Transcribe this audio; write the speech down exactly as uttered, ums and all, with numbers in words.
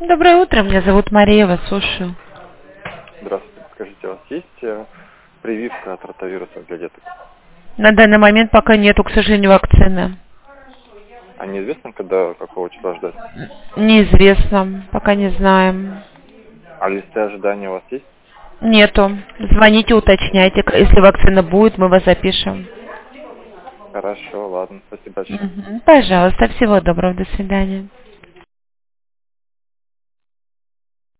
Доброе утро, меня зовут Мария, вас слушаю. Здравствуйте. Скажите, у вас есть э, прививка от ротавируса для деток? На данный момент пока нету, к сожалению, вакцины. А неизвестно, когда, какого числа ждать? Неизвестно, пока не знаем. А листы ожидания у вас есть? Нету. Звоните, уточняйте. Если вакцина будет, мы вас запишем. Хорошо, ладно. Спасибо большое. Мгм. Пожалуйста, всего доброго, до свидания.